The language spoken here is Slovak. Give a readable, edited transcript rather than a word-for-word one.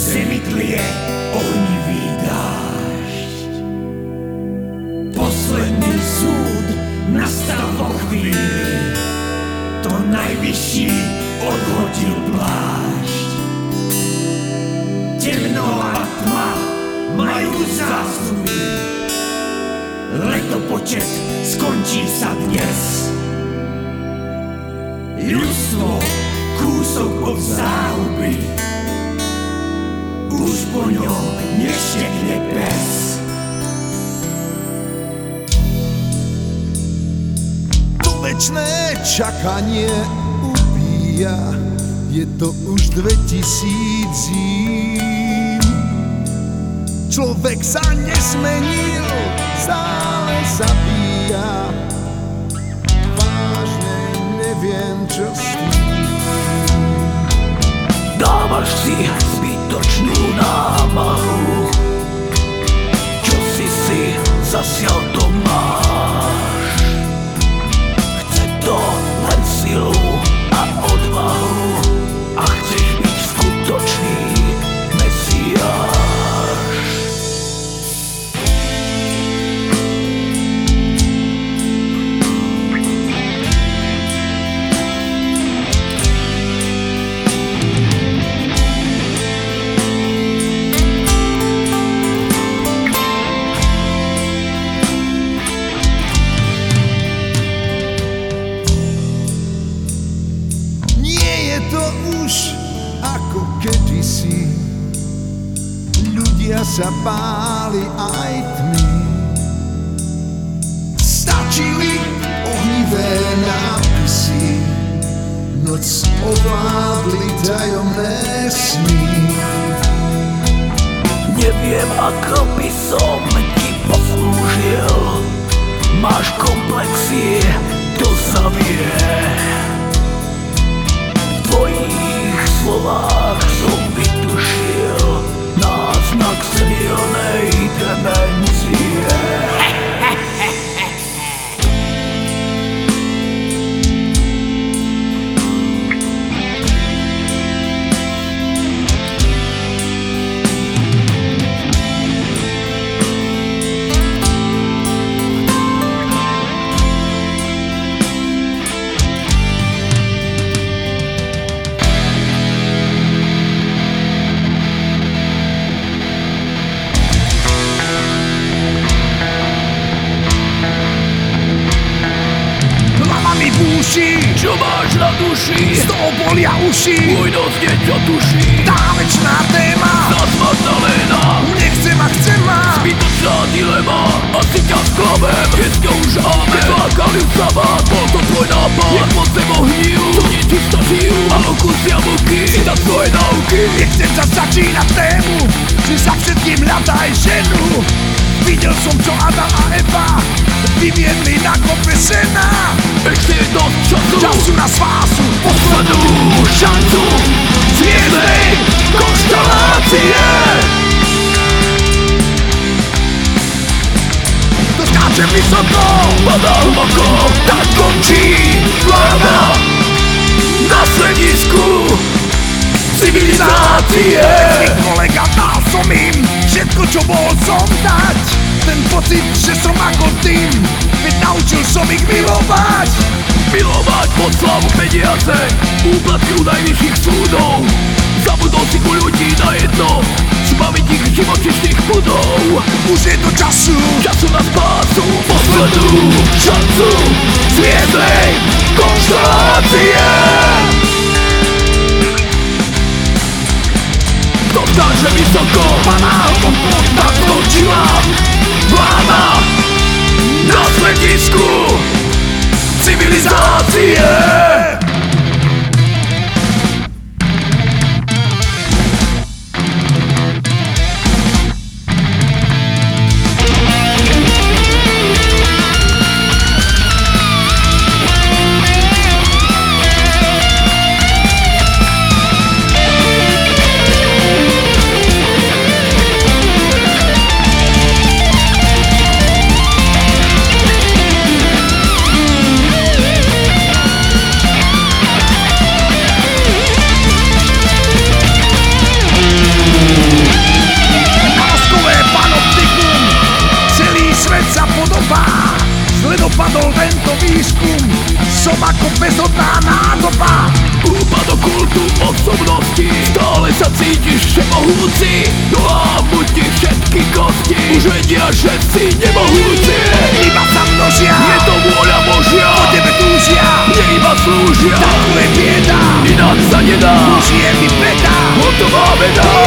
zemi tlie ohnivý dážď. Posledný súd nastal vo chvíli, to najvyšší odhodil plášť. Temno a tma majú zástupy, letopočet skončí sa dnes. Ľudstvo kúsok od záhuby, už po ňom neštekne pes. To večné čakanie ubíja, je to už 2000 zím. Človek sa nesmenil, stále zabíja. Vážne neviem, čo s tým. Dávaš si zbytočnú námahu, čo si zasial, to máš. Chce to len silu a odvahu a chceš byť skutočný mesiáš. Ako kedysi ľudia sa báli aj tmy. Stačili ohnivé nápisy, noc ovládli tajomné sny. Neviem, ako by som ti poslúžil, máš komplexy, to sa vie. V tvojich slovách som vytušil náznak silnej demencie. Čo máš na duši? Z toho bolia uši, Môj nos niečo tuší. tá večná téma Zas Magdalena, nechcem a chcem ma. zbytočná dilema, asi ťa sklamem. Dneska už amen, nevákali sama, bol to tvoj nápad. Nech pod sebou hníjú, čo ti čisto žijú, a okusia muky, si na tvoje náuky. Nechcem sa začínať tému, že sa všetkým hľadaj ženu. Videl som, čo Adam a Eva vyviedli na kope sena. Ešte je dosť Času na spásu, poslednú šancu hviezdnej konštelácie. to skáče vysoko, Padá hlboko, tak končí vláda na sledisku civilizácie. kolega, dal som im všetko, čo bol som dať. Ten pocit, že som ako tým, veď naučil som ich milovať. Milovať pod slavu peniaze, úplatky u najvyšších súdov. Zabudol si u ľudí na jedno, zbaviť ich živočíšnych budov. Už je to času na spásu, poslednú šancu hviezdnej konštelácie. Kto vtáže vysoko, Pana hlboko, tak skončila vláda na sledisku civilizácie. Všemohúci, no a mutí všetky kosti. Už vedia, že si nemohúci. Iba sa množia, Je to vôľa Božia, po tebe túžia. mne iba slúžia. Takú je bieda, Ináč sa nedá, už je mi beda. hotová veda.